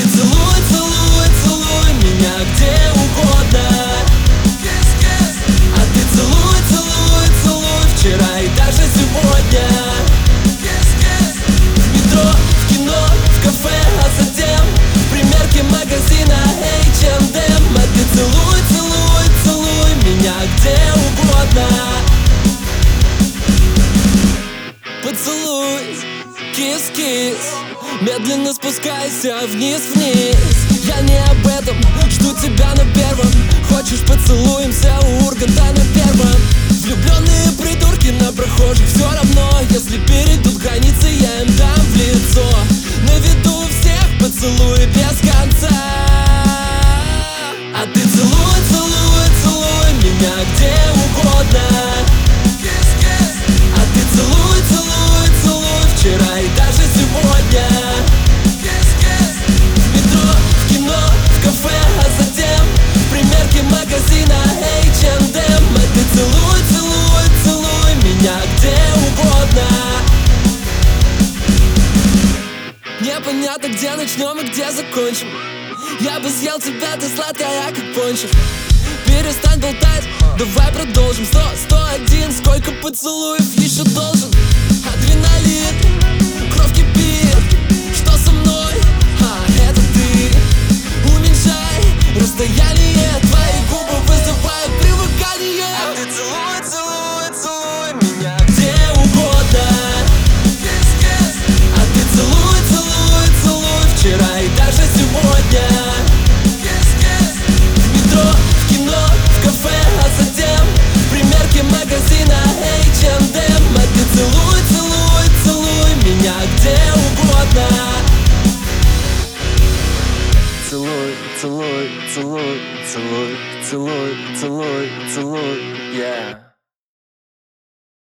ты целуй, целуй, целуй меня где угодно. А ты целуй, целуй, целуй вчера и даже сегодня. В метро, в кино, в кафе, а затем в примерке магазина H&M. А ты целуй, целуй, целуй меня где угодно. Поцелуй, кис-кис, медленно спускайся вниз-вниз. Я не об этом, жду тебя на первом. Хочешь поцелуемся у Урганта на первом? Влюбленные придурки на прохожих все равно. Если перейдут границы, я им дам в лицо. На виду у всех поцелуй без конца. А ты целуй, целуй, целуй меня где угодно. А ты целуй, целуй, целуй вчера и даже сегодня. В метро, в кино, в кафе, а затем в примерке магазина H&M. А ты целуй, целуй, целуй меня где угодно. Непонятно, где начнем и где закончим. Я бы съел тебя, ты сладкая, как пончик. Перестань болтать, давай продолжим. 101, сколько поцелуев еще должен? Адреналин, кровь кипит. Что со мной? Это ты. Уменьшай расстояние, твои губы вызывают привыкание. А ты целуй, целуй, целуй меня где угодно. А ты целуй, целуй, целуй вчера и даже сегодня. В метро, в кино, в кафе, а затем в примерке магазина H&M. А ты целуй, целуй, целуй меня где угодно. Целуй, целуй, целуй, целуй, целуй, целуй, целуй, yeah.